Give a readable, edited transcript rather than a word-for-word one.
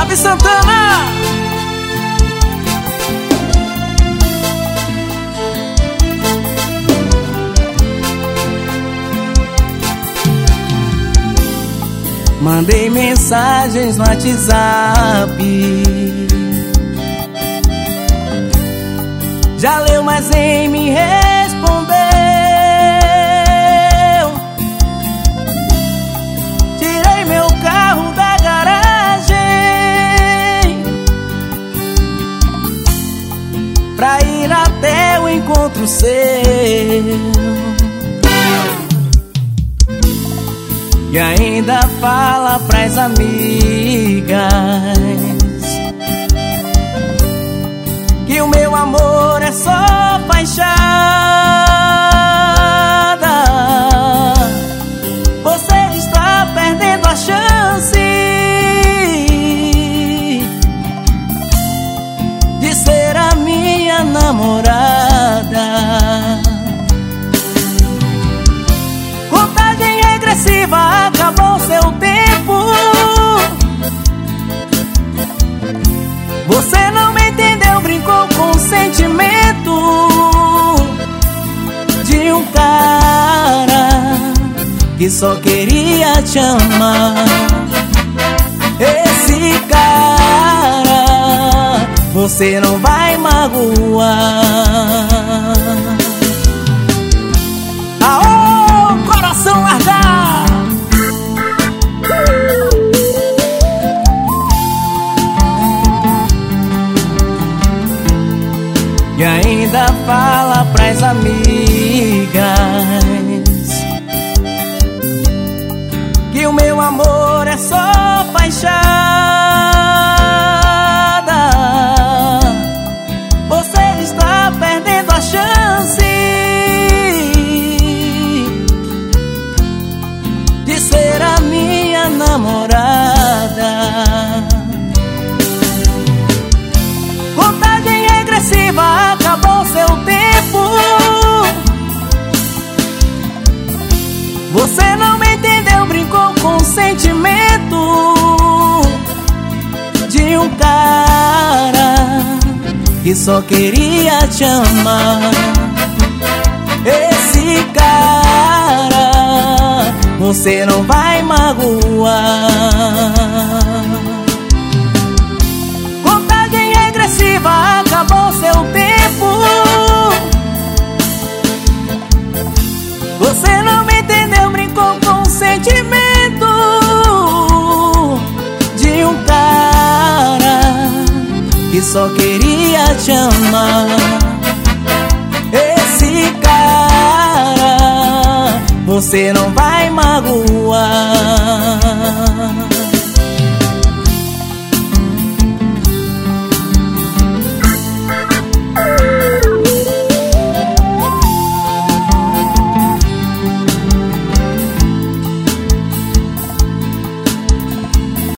Salve Santana! Mandei mensagens no WhatsApp, já leu, mas nem me respondeu. Tirei meu carro da garagem pra ir até o encontro seu, e ainda fala pras amigas que o meu amor é só fachada. Você está perdendo a chance de ser a minha namorada. Contagem regressiva, acabou seu tempo. Você não me entendeu, brincou com o sentimento de um cara que só queria te amar. Esse cara você não vai magoar. Aô, coração largar! E ainda fala pras amigas que o meu amor é só fachada. Você está perdendo a chance de ser a minha namorada. Contagem regressiva, acabou seu tempo. Você não me entendeu, brincou com o sentimento de um cara que só queria te amar. Esse cara você não vai magoar. Contagem regressiva, acabou seu tempo. Você não me entendeu, brincou com o sentimento de um cara que só queria te amar. Esse cara você não vai magoar.